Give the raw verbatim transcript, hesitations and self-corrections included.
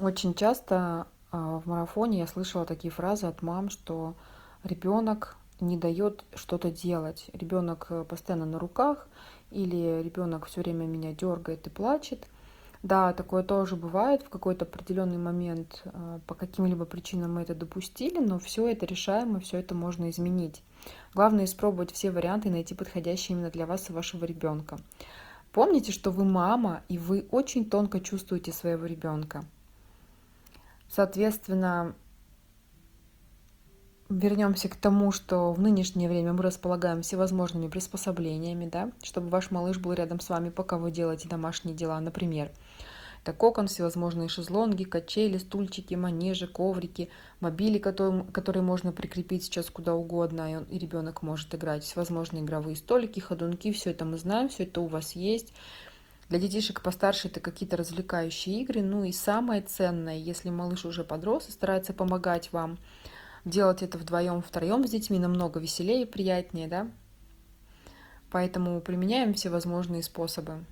Очень часто а, в марафоне я слышала такие фразы от мам, что ребенок не дает что-то делать. Ребенок э, постоянно на руках, или ребенок все время меня дергает и плачет. Да, такое тоже бывает в какой-то определенный момент. а, По каким-либо причинам мы это допустили, но все это решаемо, все это можно изменить. Главное испробовать все варианты и найти подходящий именно для вас и вашего ребенка. Помните, что вы мама, и вы очень тонко чувствуете своего ребенка. Соответственно, вернемся к тому, что в нынешнее время мы располагаем всевозможными приспособлениями, да, чтобы ваш малыш был рядом с вами, пока вы делаете домашние дела. Например, это кокон, всевозможные шезлонги, качели, стульчики, манежи, коврики, мобили, которые, которые можно прикрепить сейчас куда угодно, и, он, и ребенок может играть. Всевозможные игровые столики, ходунки, все это мы знаем, все это у вас есть. Для детишек постарше это какие-то развлекающие игры. Ну и самое ценное, если малыш уже подрос и старается помогать вам, делать это вдвоем, втроем с детьми намного веселее и приятнее, да? Поэтому применяем всевозможные способы.